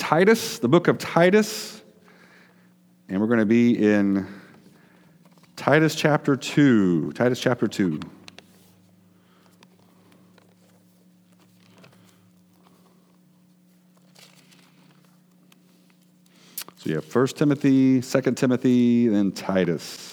Titus, the book of Titus. And we're going to be in Titus chapter 2. Titus chapter 2. So you have 1 Timothy, 2 Timothy, then Titus.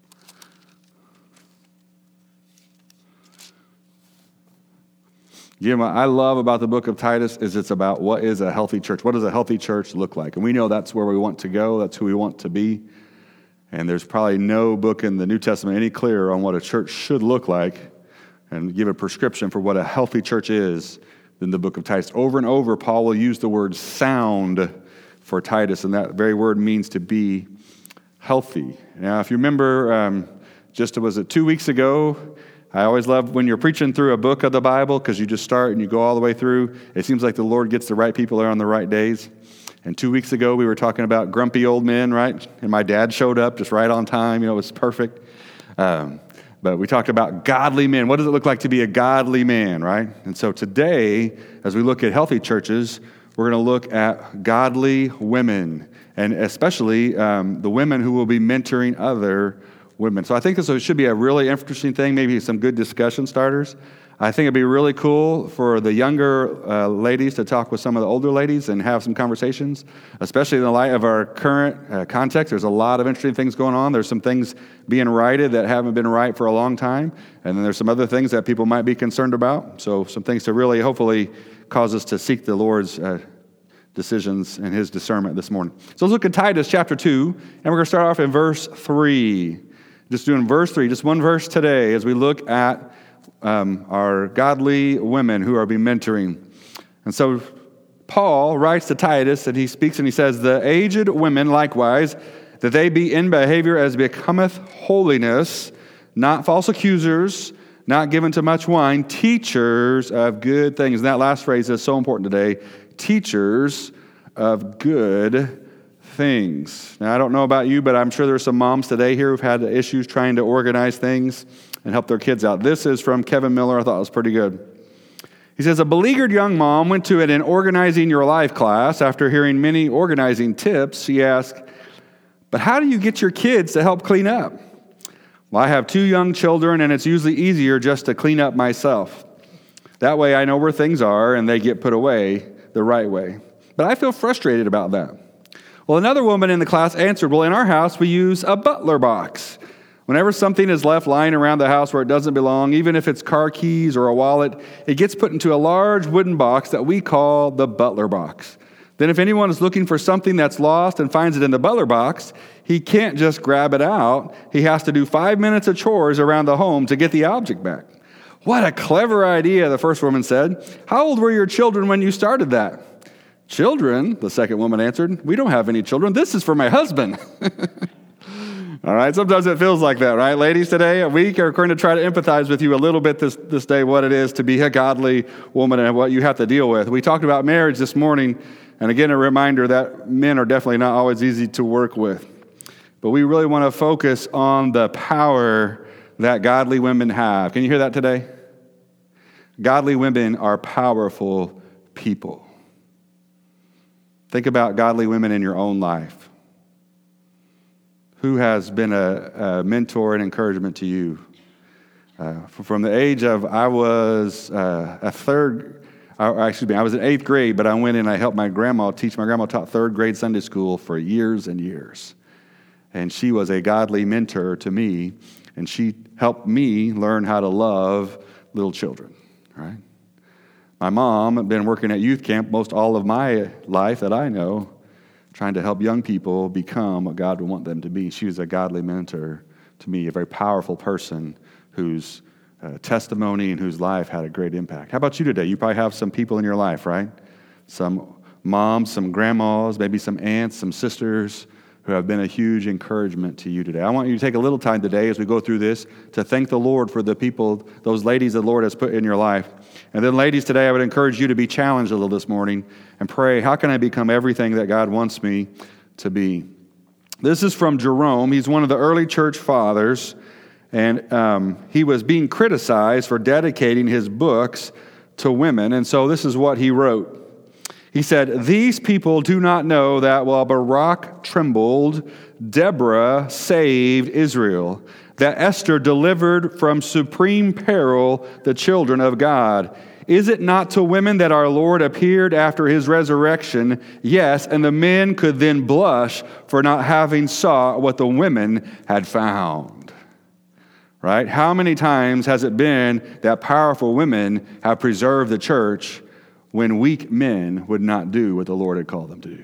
Jim, what I love about the book of Titus is it's about what is a healthy church. What does a healthy church look like? And we know that's where we want to go. That's who we want to be. And there's probably no book in the New Testament any clearer on what a church should look like and give a prescription for what a healthy church is than the book of Titus. Over and over, Paul will use the word sound for Titus, and that very word means to be healthy. Now, if you remember, was it 2 weeks ago? I always love when you're preaching through a book of the Bible because you just start and you go all the way through. It seems like the Lord gets the right people there on the right days. And 2 weeks ago, we were talking about grumpy old men, right? And my dad showed up just right on time. It was perfect. But we talked about godly men. What does it look like to be a godly man, right? And so today, as we look at healthy churches, we're going to look at godly women, and especially the women who will be mentoring other women. So I think this should be a really interesting thing, maybe some good discussion starters. I think it'd be really cool for the younger ladies to talk with some of the older ladies and have some conversations, especially in the light of our current context. There's a lot of interesting things going on. There's some things being righted that haven't been right for a long time, and then there's some other things that people might be concerned about. So some things to really hopefully cause us to seek the Lord's decisions and his discernment this morning. So let's look at Titus chapter 2, and we're going to start off in verse 3. Just doing verse 3, just one verse today as we look at our godly women who are being mentoring. And so Paul writes to Titus, and he speaks and he says, "The aged women likewise, that they be in behavior as becometh holiness, not false accusers, not given to much wine, teachers of good things." And that last phrase is so important today. Teachers of good things. Now, I don't know about you, but I'm sure there's some moms today here who've had issues trying to organize things and help their kids out. This is from Kevin Miller. I thought it was pretty good. He says, "A beleaguered young mom went to an Organizing Your Life class. After hearing many organizing tips, she asked, 'But how do you get your kids to help clean up?' 'Well, I have 2 young children, and it's usually easier just to clean up myself. That way I know where things are, and they get put away the right way. But I feel frustrated about that.' Well, another woman in the class answered, 'Well, in our house, we use a butler box. Whenever something is left lying around the house where it doesn't belong, even if it's car keys or a wallet, it gets put into a large wooden box that we call the butler box. Then if anyone is looking for something that's lost and finds it in the butler box, he can't just grab it out. He has to do 5 minutes of chores around the home to get the object back.' 'What a clever idea,' the first woman said. 'How old were your children when you started that?' 'Children,' the second woman answered, 'we don't have any children. This is for my husband.'" All right, sometimes it feels like that, right? Ladies, today, we are going to try to empathize with you a little bit this day, what it is to be a godly woman and what you have to deal with. We talked about marriage this morning, and again, a reminder that men are definitely not always easy to work with. But we really want to focus on the power that godly women have. Can you hear that today? Godly women are powerful people. Think about godly women in your own life. Who has been a mentor and encouragement to you? From the age of, I was I was in 8th grade, but I went in and I helped my grandma teach. My grandma taught 3rd grade Sunday school for years and years. And she was a godly mentor to me, and she helped me learn how to love little children, right? My mom had been working at youth camp most all of my life that I know, trying to help young people become what God would want them to be. She was a godly mentor to me, a very powerful person whose testimony and whose life had a great impact. How about you today? You probably have some people in your life, right? Some moms, some grandmas, maybe some aunts, some sisters who have been a huge encouragement to you today. I want you to take a little time today as we go through this to thank the Lord for the people, those ladies the Lord has put in your life. And then ladies, today I would encourage you to be challenged a little this morning and pray, how can I become everything that God wants me to be? This is from Jerome. He's one of the early church fathers, and he was being criticized for dedicating his books to women. And so this is what he wrote. He He said, "These people do not know that while Barak trembled, Deborah saved Israel, that Esther delivered from supreme peril the children of God. Is it not to women that our Lord appeared after his resurrection? Yes, and the men could then blush for not having sought what the women had found." Right? How many times has it been that powerful women have preserved the church when weak men would not do what the Lord had called them to do?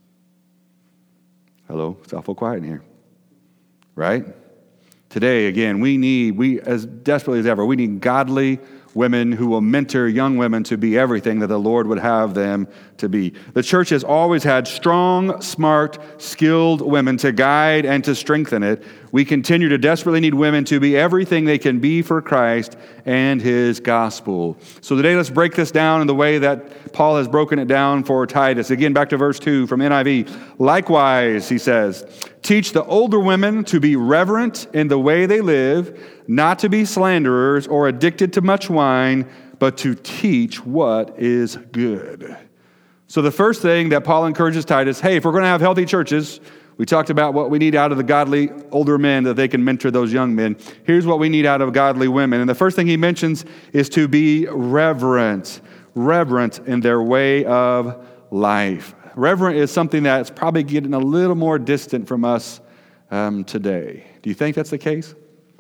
Hello? It's awful quiet in here. Right? Today, again, we as desperately as ever, we need godly women who will mentor young women to be everything that the Lord would have them to be. The church has always had strong, smart, skilled women to guide and to strengthen it. We continue to desperately need women to be everything they can be for Christ and his gospel. So today, let's break this down in the way that Paul has broken it down for Titus. Again, back to verse 2 from NIV. "Likewise," he says, "teach the older women to be reverent in the way they live, not to be slanderers or addicted to much wine, but to teach what is good." So the first thing that Paul encourages Titus, hey, if we're going to have healthy churches, we talked about what we need out of the godly older men that they can mentor those young men. Here's what we need out of godly women. And the first thing he mentions is to be reverent in their way of life. Reverent is something that's probably getting a little more distant from us today. Do you think that's the case?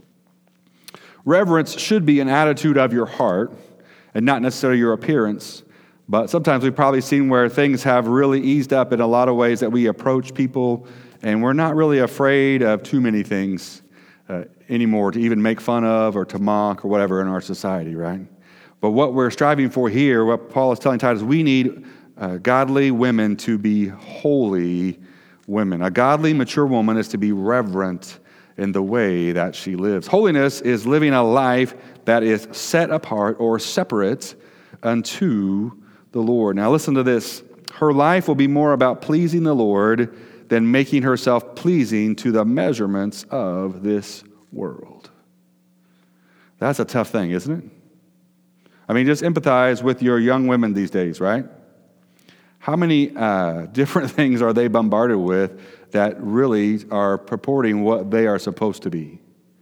Reverence should be an attitude of your heart and not necessarily your appearance. But sometimes we've probably seen where things have really eased up in a lot of ways that we approach people, and we're not really afraid of too many things anymore to even make fun of or to mock or whatever in our society, right? But what we're striving for here, what Paul is telling Titus, we need godly women to be holy women. A godly, mature woman is to be reverent in the way that she lives. Holiness is living a life that is set apart or separate unto the Lord. Now listen to this. Her life will be more about pleasing the Lord than making herself pleasing to the measurements of this world. That's a tough thing, isn't it? I mean, just empathize with your young women these days, right? How many different things are they bombarded with that really are purporting what they are supposed to be?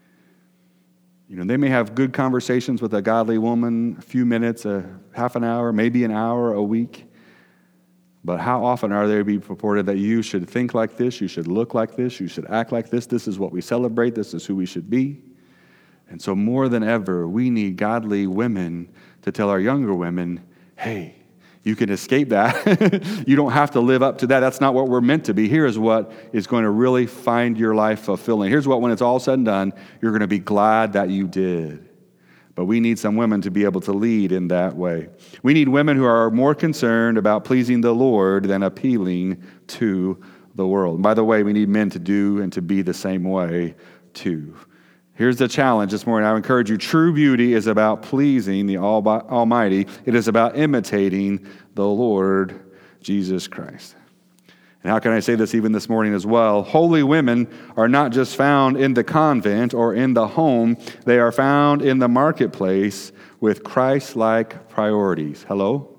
You know, they may have good conversations with a godly woman, a few minutes, a half an hour, maybe an hour a week. But how often are they being purported that you should think like this, you should look like this, you should act like this is what we celebrate, this is who we should be? And so more than ever, we need godly women to tell our younger women, hey, you can escape that. You don't have to live up to that. That's not what we're meant to be. Here is what is going to really find your life fulfilling. Here's what, when it's all said and done, you're going to be glad that you did. But we need some women to be able to lead in that way. We need women who are more concerned about pleasing the Lord than appealing to the world. And by the way, we need men to do and to be the same way too. Here's the challenge this morning. I encourage you, true beauty is about pleasing the Almighty. It is about imitating the Lord Jesus Christ. And how can I say this even this morning as well? Holy women are not just found in the convent or in the home. They are found in the marketplace with Christ-like priorities. Hello?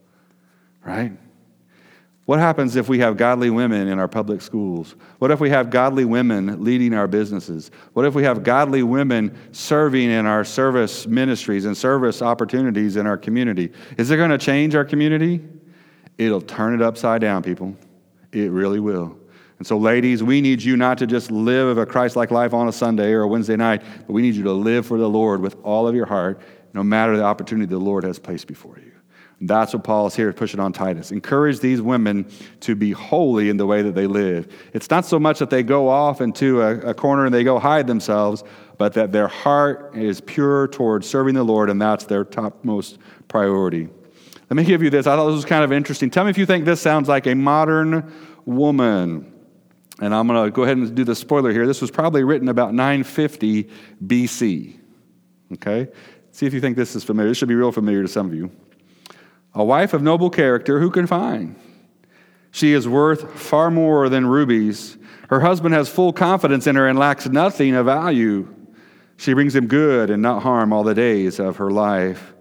Right? What happens if we have godly women in our public schools? What if we have godly women leading our businesses? What if we have godly women serving in our service ministries and service opportunities in our community? Is it going to change our community? It'll turn it upside down, people. It really will. And so, ladies, we need you not to just live a Christ-like life on a Sunday or a Wednesday night, but we need you to live for the Lord with all of your heart, no matter the opportunity the Lord has placed before you. That's what Paul is here pushing on Titus. Encourage these women to be holy in the way that they live. It's not so much that they go off into a corner and they go hide themselves, but that their heart is pure towards serving the Lord, and that's their topmost priority. Let me give you this. I thought this was kind of interesting. Tell me if you think this sounds like a modern woman. And I'm going to go ahead and do the spoiler here. This was probably written about 950 BC. Okay? See if you think this is familiar. This should be real familiar to some of you. A wife of noble character, who can find? She is worth far more than rubies. Her husband has full confidence in her and lacks nothing of value. She brings him good and not harm all the days of her life.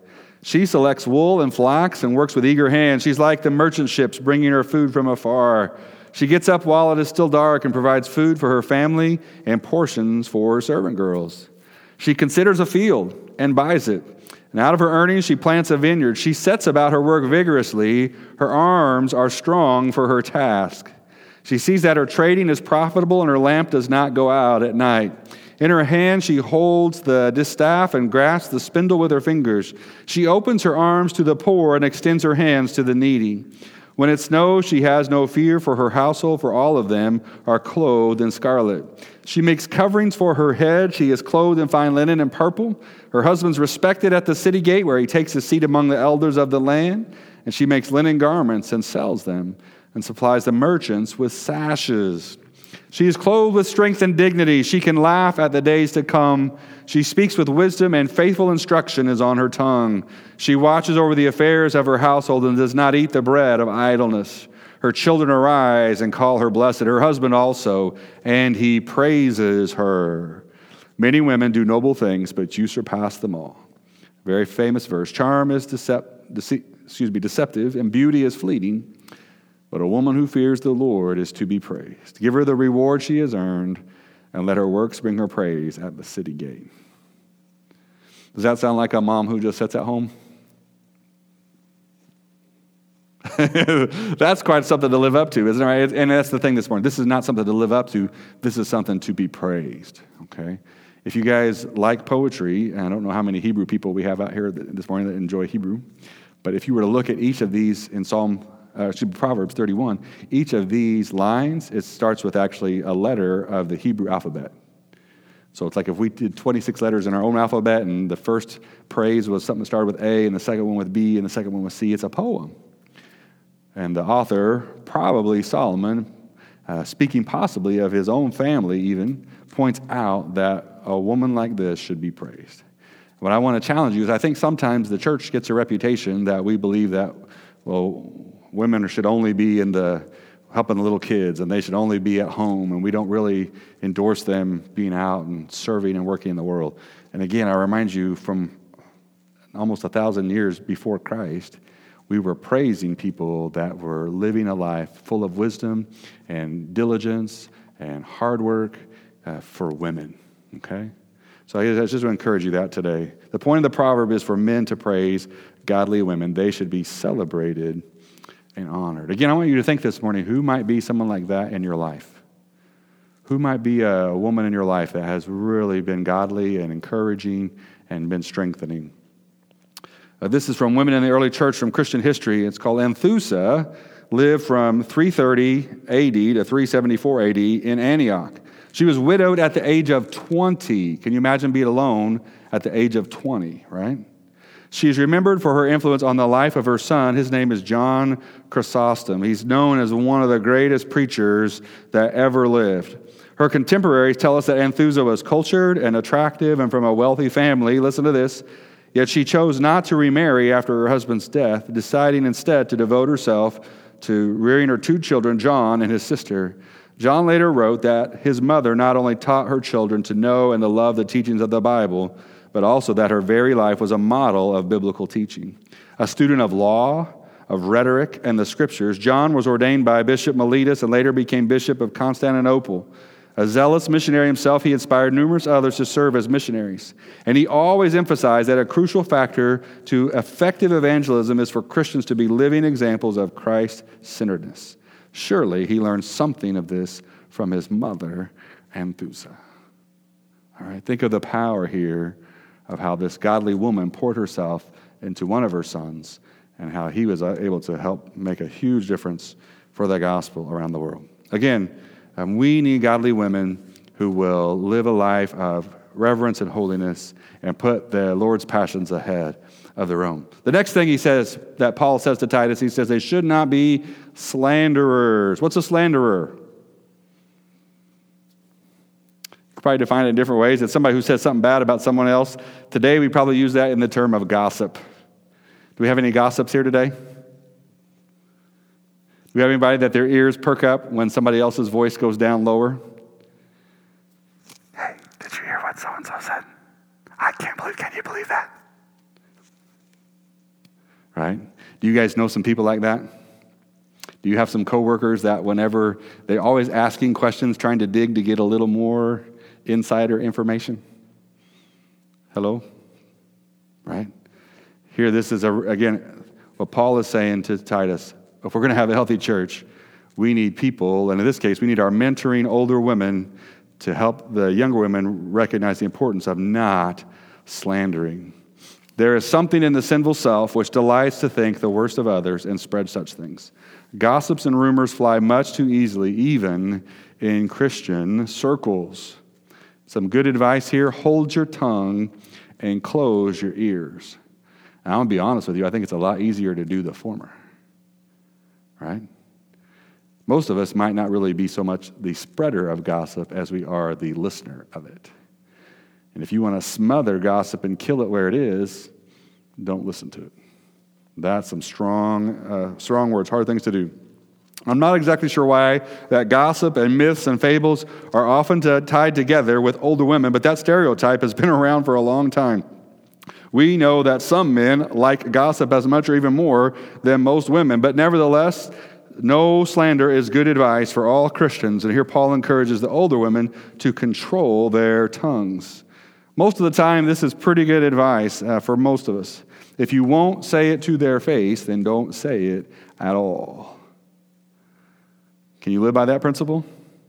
She selects wool and flax and works with eager hands. She's like the merchant ships bringing her food from afar. She gets up while it is still dark and provides food for her family and portions for her servant girls. She considers a field and buys it. And out of her earnings, she plants a vineyard. She sets about her work vigorously. Her arms are strong for her task. She sees that her trading is profitable and her lamp does not go out at night. In her hand, she holds the distaff and grasps the spindle with her fingers. She opens her arms to the poor and extends her hands to the needy. When it snows, she has no fear for her household, for all of them are clothed in scarlet. She makes coverings for her head. She is clothed in fine linen and purple. Her husband's respected at the city gate, where he takes his seat among the elders of the land. And she makes linen garments and sells them, and supplies the merchants with sashes. She is clothed with strength and dignity. She can laugh at the days to come. She speaks with wisdom, and faithful instruction is on her tongue. She watches over the affairs of her household and does not eat the bread of idleness. Her children arise and call her blessed, her husband also, and he praises her. Many women do noble things, but you surpass them all. Very famous verse. Charm is deceptive, and beauty is fleeting. But a woman who fears the Lord is to be praised. Give her the reward she has earned, and let her works bring her praise at the city gate. Does that sound like a mom who just sits at home? That's quite something to live up to, isn't it? Right? And that's the thing this morning. This is not something to live up to. This is something to be praised, okay? If you guys like poetry, and I don't know how many Hebrew people we have out here this morning that enjoy Hebrew, but if you were to look at each of these in Proverbs 31, each of these lines, it starts with actually a letter of the Hebrew alphabet. So it's like if we did 26 letters in our own alphabet, and the first praise was something that started with A, and the second one with B, and the second one with C, it's a poem. And the author, probably Solomon, speaking possibly of his own family even, points out that a woman like this should be praised. What I want to challenge you is I think sometimes the church gets a reputation that we believe that, well, women should only be helping the little kids, and they should only be at home, and we don't really endorse them being out and serving and working in the world. And again, I remind you, from almost 1,000 years before Christ, we were praising people that were living a life full of wisdom and diligence and hard work for women, okay? So I just want to encourage you that today. The point of the proverb is for men to praise godly women. They should be celebrated and honored. Again, I want you to think this morning, who might be someone like that in your life? Who might be a woman in your life that has really been godly and encouraging and been strengthening? This is from women in the early church from Christian history. It's called Anthusa, lived from 330 AD to 374 AD in Antioch. She was widowed at the age of 20. Can you imagine being alone at the age of 20, right? She is remembered for her influence on the life of her son. His name is John Chrysostom. He's known as one of the greatest preachers that ever lived. Her contemporaries tell us that Anthusa was cultured and attractive and from a wealthy family. Listen to this. Yet she chose not to remarry after her husband's death, deciding instead to devote herself to rearing her two children, John and his sister. John later wrote that his mother not only taught her children to know and to love the teachings of the Bible, but also that her very life was a model of biblical teaching. A student of law, of rhetoric, and the scriptures, John was ordained by Bishop Mellitus and later became Bishop of Constantinople. A zealous missionary himself, he inspired numerous others to serve as missionaries. And he always emphasized that a crucial factor to effective evangelism is for Christians to be living examples of Christ-centeredness. Surely he learned something of this from his mother, Anthusa. All right, think of the power here of how this godly woman poured herself into one of her sons and how he was able to help make a huge difference for the gospel around the world. Again, we need godly women who will live a life of reverence and holiness and put the Lord's passions ahead of their own. The next thing he says, that Paul says to Titus, he says they should not be slanderers. What's a slanderer? You could probably define it in different ways. It's somebody who says something bad about someone else. Today we probably use that in the term of gossip. Do we have any gossips here today? Do we have anybody that their ears perk up when somebody else's voice goes down lower? Hey, did you hear what so-and-so said? Can you believe that? right? Do you guys know some people like that? Do you have some coworkers that whenever they're always asking questions, trying to dig to get a little more insider information? Hello? Right? Here, this is, again, what Paul is saying to Titus. If we're going to have a healthy church, we need people, and in this case, we need our mentoring older women to help the younger women recognize the importance of not slandering. There is something in the sinful self which delights to think the worst of others and spread such things. Gossips and rumors fly much too easily, even in Christian circles. Some good advice here: hold your tongue and close your ears. And I'm going to be honest with you, I think it's a lot easier to do the former, right? Most of us might not really be so much the spreader of gossip as we are the listener of it. And if you want to smother gossip and kill it where it is, don't listen to it. That's some strong words, hard things to do. I'm not exactly sure why that gossip and myths and fables are often tied together with older women, but that stereotype has been around for a long time. We know that some men like gossip as much or even more than most women, but nevertheless, no slander is good advice for all Christians. And here Paul encourages the older women to control their tongues. Most of the time, this is pretty good advice for most of us. If you won't say it to their face, then don't say it at all. Can you live by that principle?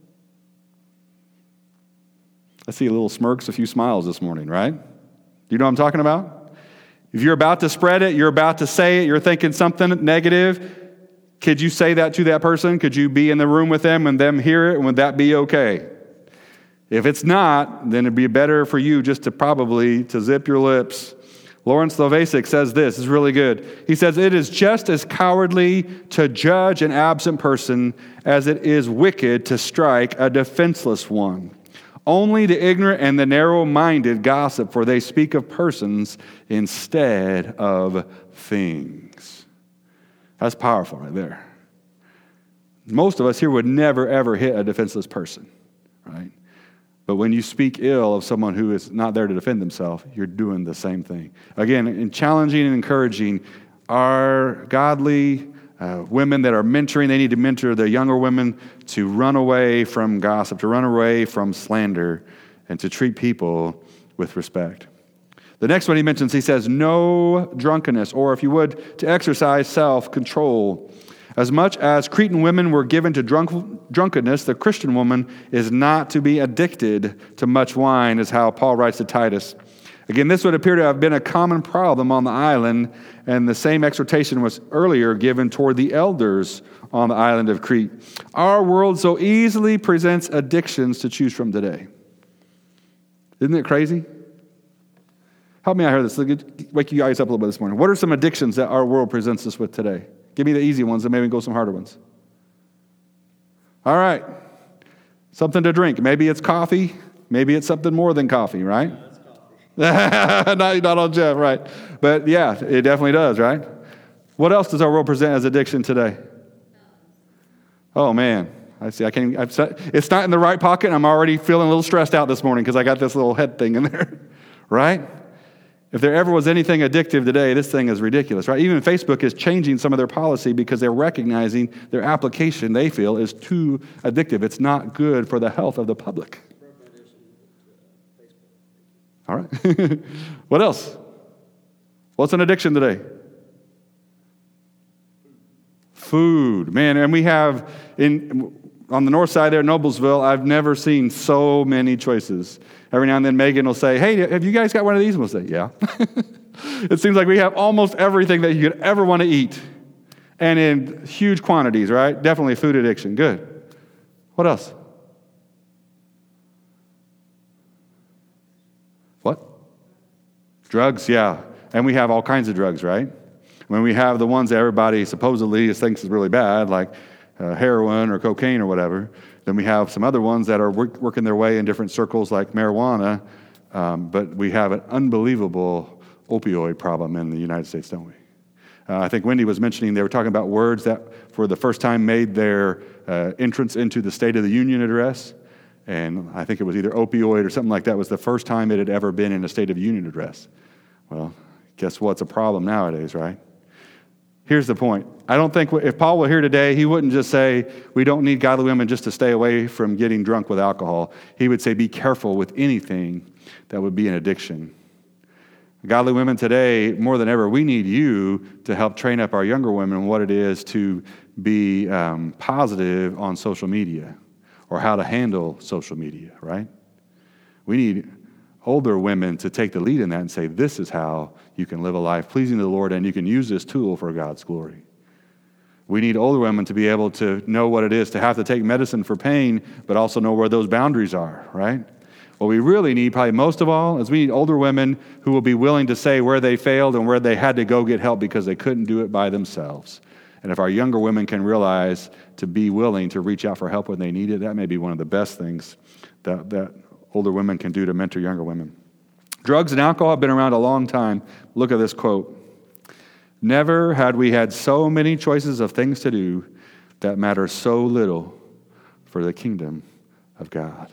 I see a little smirks, a few smiles this morning, right? You know what I'm talking about? If you're about to spread it, you're about to say it, you're thinking something negative, could you say that to that person? Could you be in the room with them and them hear it? And would that be okay? If it's not, then it'd be better for you just to zip your lips. Lawrence Lovasic says this is really good. He says, it is just as cowardly to judge an absent person as it is wicked to strike a defenseless one. Only the ignorant and the narrow-minded gossip, for they speak of persons instead of things. That's powerful right there. Most of us here would never, ever hit a defenseless person, right? But when you speak ill of someone who is not there to defend themselves, you're doing the same thing. Again, in challenging and encouraging our godly women that are mentoring, they need to mentor the younger women to run away from gossip, to run away from slander, and to treat people with respect. The next one he mentions, he says, no drunkenness, or if you would, to exercise self-control. As much as Cretan women were given to drunkenness, the Christian woman is not to be addicted to much wine, is how Paul writes to Titus. Again, this would appear to have been a common problem on the island, and the same exhortation was earlier given toward the elders on the island of Crete. Our world so easily presents addictions to choose from today. Isn't it crazy? Help me out here. This wake you guys up a little bit this morning. What are some addictions that our world presents us with today? Give me the easy ones and maybe go some harder ones. All right. Something to drink. Maybe it's coffee. Maybe it's something more than coffee, right? Yeah, it's coffee. not on Jeff, right? But yeah, it definitely does, right? What else does our world present as addiction today? Oh, man. I see. It's not in the right pocket. I'm already feeling a little stressed out this morning because I got this little head thing in there, right? If there ever was anything addictive today, this thing is ridiculous, right? Even Facebook is changing some of their policy because they're recognizing their application, they feel, is too addictive. It's not good for the health of the public. All right. What else? What's an addiction today? Food. Man, and we have, on the north side there, Noblesville, I've never seen so many choices. Every now and then Megan will say, hey, have you guys got one of these? And we'll say, yeah. It seems like we have almost everything that you could ever want to eat. And in huge quantities, right? Definitely food addiction. Good. What else? What? Drugs, yeah. And we have all kinds of drugs, right? When we have the ones that everybody supposedly thinks is really bad, like heroin or cocaine or whatever. Then we have some other ones that are working their way in different circles like marijuana. But we have an unbelievable opioid problem in the United States, don't we? I think Wendy was mentioning they were talking about words that for the first time made their entrance into the State of the Union address. And I think it was either opioid or something like that was the first time it had ever been in a State of the Union address. Well, guess what's a problem nowadays, right? Here's the point. I don't think if Paul were here today, he wouldn't just say, we don't need godly women just to stay away from getting drunk with alcohol. He would say, be careful with anything that would be an addiction. Godly women today, more than ever, we need you to help train up our younger women what it is to be positive on social media or how to handle social media, right? We need older women to take the lead in that and say, this is how you can live a life pleasing to the Lord, and you can use this tool for God's glory. We need older women to be able to know what it is to have to take medicine for pain, but also know where those boundaries are, right? What we really need, probably most of all, is we need older women who will be willing to say where they failed and where they had to go get help because they couldn't do it by themselves. And if our younger women can realize to be willing to reach out for help when they need it, that may be one of the best things that older women can do to mentor younger women. Drugs and alcohol have been around a long time. Look at this quote. Never had we had so many choices of things to do that matter so little for the kingdom of God.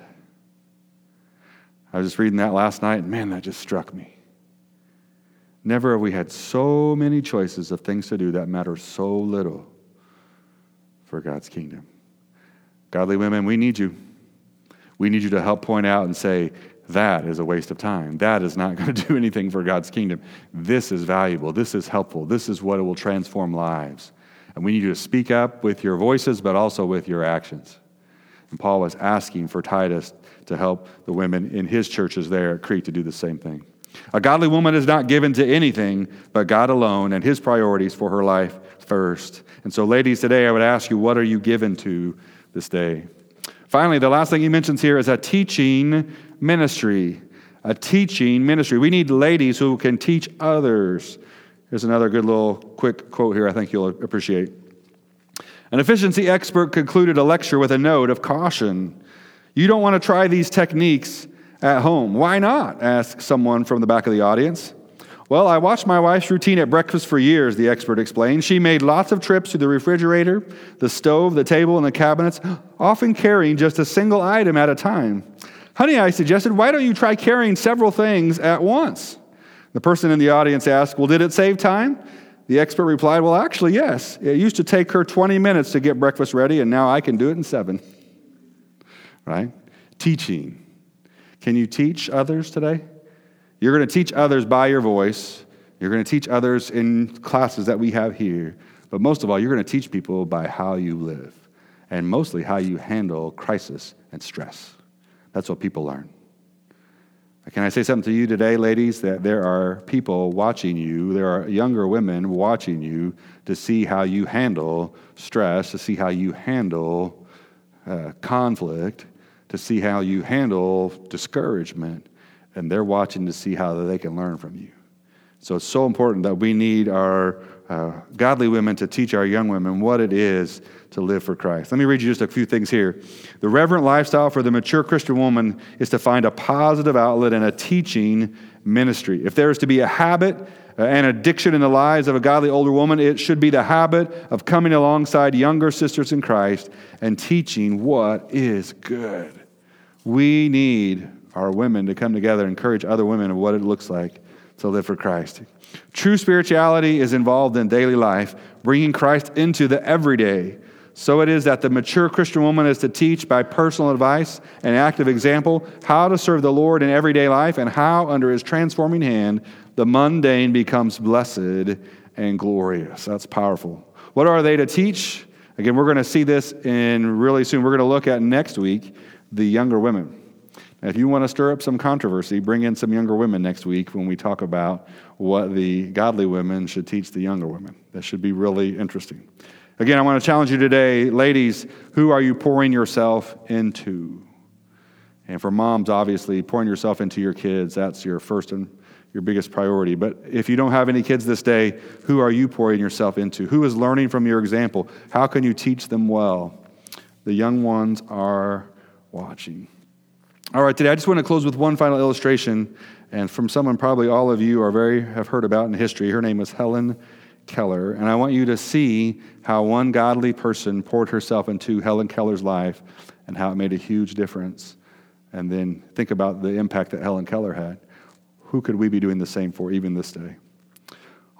I was just reading that last night, and man, that just struck me. Never have we had so many choices of things to do that matter so little for God's kingdom. Godly women, we need you. We need you to help point out and say, that is a waste of time. That is not going to do anything for God's kingdom. This is valuable. This is helpful. This is what will transform lives. And we need you to speak up with your voices, but also with your actions. And Paul was asking for Titus to help the women in his churches there at Crete to do the same thing. A godly woman is not given to anything but God alone and his priorities for her life first. And so, ladies, today I would ask you, what are you given to this day? Finally, the last thing he mentions here is a teaching ministry. A teaching ministry. We need ladies who can teach others. Here's another good little quick quote here I think you'll appreciate. An efficiency expert concluded a lecture with a note of caution. You don't want to try these techniques at home. Why not? Asked someone from the back of the audience. Well, I watched my wife's routine at breakfast for years, the expert explained. She made lots of trips to the refrigerator, the stove, the table, and the cabinets, often carrying just a single item at a time. Honey, I suggested, why don't you try carrying several things at once? The person in the audience asked, well, did it save time? The expert replied, well, actually, yes. It used to take her 20 minutes to get breakfast ready, and now I can do it in 7. Right? Teaching. Can you teach others today? You're going to teach others by your voice. You're going to teach others in classes that we have here. But most of all, you're going to teach people by how you live, and mostly how you handle crisis and stress. That's what people learn. Can I say something to you today, ladies, that there are people watching you, there are younger women watching you to see how you handle stress, to see how you handle conflict, to see how you handle discouragement, and they're watching to see how they can learn from you. So it's so important that we need our godly women to teach our young women what it is to live for Christ. Let me read you just a few things here. The reverent lifestyle for the mature Christian woman is to find a positive outlet and a teaching ministry. If there is to be a habit, an addiction in the lives of a godly older woman, it should be the habit of coming alongside younger sisters in Christ and teaching what is good. We need our women to come together and encourage other women of what it looks like to live for Christ. True spirituality is involved in daily life, bringing Christ into the everyday. So it is that the mature Christian woman is to teach by personal advice and active example how to serve the Lord in everyday life and how, under his transforming hand, the mundane becomes blessed and glorious. That's powerful. What are they to teach? Again, we're going to see this in really soon. We're going to look at next week the younger women. Now, if you want to stir up some controversy, bring in some younger women next week when we talk about what the godly women should teach the younger women. That should be really interesting. Again, I want to challenge you today, ladies, who are you pouring yourself into? And for moms, obviously, pouring yourself into your kids, that's your first and your biggest priority. But if you don't have any kids this day, who are you pouring yourself into? Who is learning from your example? How can you teach them well? The young ones are watching. All right, today I just want to close with one final illustration, and from someone probably all of you have heard about in history. Her name was Helen Keller, and I want you to see how one godly person poured herself into Helen Keller's life and how it made a huge difference. And then think about the impact that Helen Keller had. Who could we be doing the same for even this day?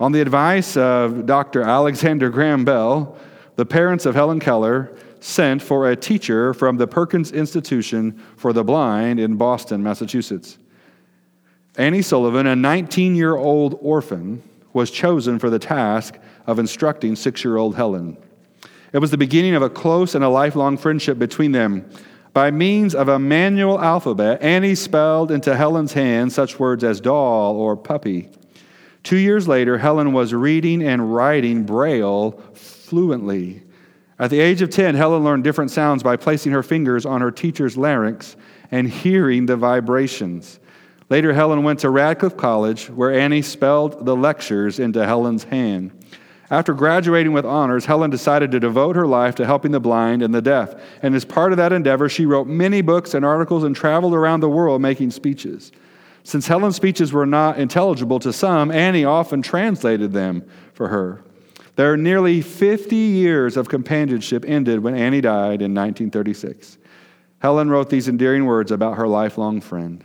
On the advice of Dr. Alexander Graham Bell, the parents of Helen Keller sent for a teacher from the Perkins Institution for the Blind in Boston, Massachusetts. Annie Sullivan, a 19-year-old orphan, was chosen for the task of instructing 6-year-old Helen. It was the beginning of a close and a lifelong friendship between them. By means of a manual alphabet, Annie spelled into Helen's hand such words as doll or puppy. 2 years later, Helen was reading and writing Braille fluently. At the age of 10, Helen learned different sounds by placing her fingers on her teacher's larynx and hearing the vibrations. Later, Helen went to Radcliffe College, where Annie spelled the lectures into Helen's hand. After graduating with honors, Helen decided to devote her life to helping the blind and the deaf. And as part of that endeavor, she wrote many books and articles and traveled around the world making speeches. Since Helen's speeches were not intelligible to some, Annie often translated them for her. Their nearly 50 years of companionship ended when Annie died in 1936. Helen wrote these endearing words about her lifelong friend.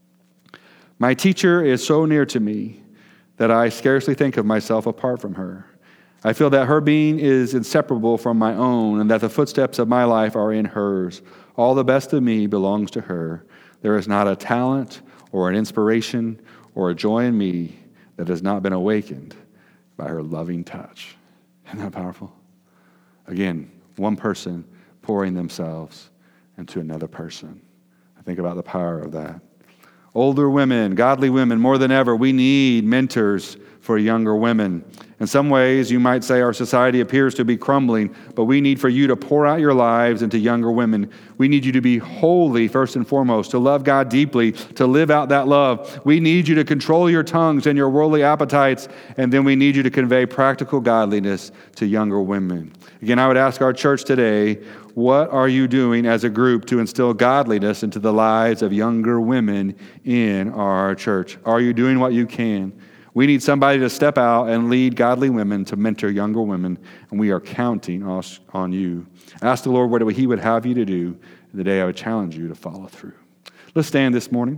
My teacher is so near to me that I scarcely think of myself apart from her. I feel that her being is inseparable from my own and that the footsteps of my life are in hers. All the best of me belongs to her. There is not a talent or an inspiration or a joy in me that has not been awakened by her loving touch. Isn't that powerful? Again, one person pouring themselves into another person. I think about the power of that. Older women, godly women, more than ever, we need mentors for younger women. In some ways, you might say our society appears to be crumbling, but we need for you to pour out your lives into younger women. We need you to be holy, first and foremost, to love God deeply, to live out that love. We need you to control your tongues and your worldly appetites, and then we need you to convey practical godliness to younger women. Again, I would ask our church today, what are you doing as a group to instill godliness into the lives of younger women in our church? Are you doing what you can? We need somebody to step out and lead godly women to mentor younger women, and we are counting on you. Ask the Lord what He would have you to do. The day I would challenge you to follow through. Let's stand this morning.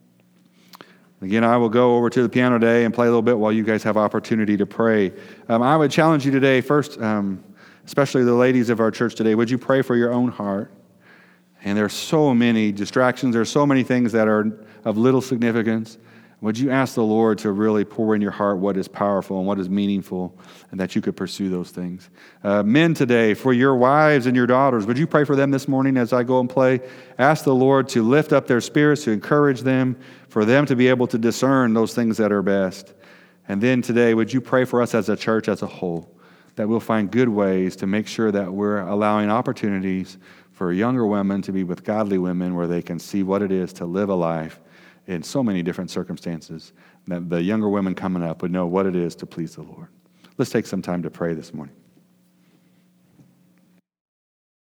Again, I will go over to the piano today and play a little bit while you guys have opportunity to pray. I would challenge you today, first, especially the ladies of our church today, would you pray for your own heart? And there's so many distractions. There's so many things that are of little significance. Would you ask the Lord to really pour in your heart what is powerful and what is meaningful, and that you could pursue those things? Men today, for your wives and your daughters, would you pray for them this morning as I go and play? Ask the Lord to lift up their spirits, to encourage them, for them to be able to discern those things that are best. And then today, would you pray for us as a church as a whole, that we'll find good ways to make sure that we're allowing opportunities for younger women to be with godly women where they can see what it is to live a life in so many different circumstances, that the younger women coming up would know what it is to please the Lord. Let's take some time to pray this morning.